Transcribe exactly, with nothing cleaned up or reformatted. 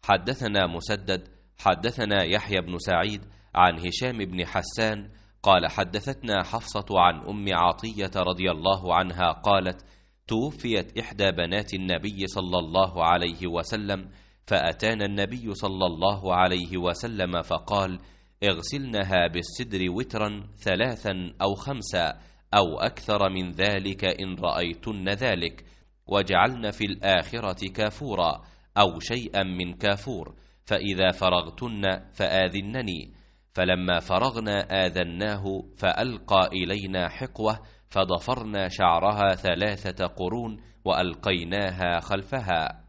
حدثنا مسدد حدثنا يحيى بن سعيد عن هشام بن حسان قال حدثتنا حفصة عن أم عطية رضي الله عنها قالت توفيت إحدى بنات النبي صلى الله عليه وسلم، فأتانا النبي صلى الله عليه وسلم فقال اغسلنها بالسدر وترا ثلاثا أو خمسا أو أكثر من ذلك إن رأيتن ذلك، وجعلن في الآخرة كافورا أو شيئا من كافور، فإذا فرغتن فآذنني. فلما فرغنا آذناه فألقى إلينا حقوة فضفرنا شعرها ثلاثة قرون وألقيناها خلفها.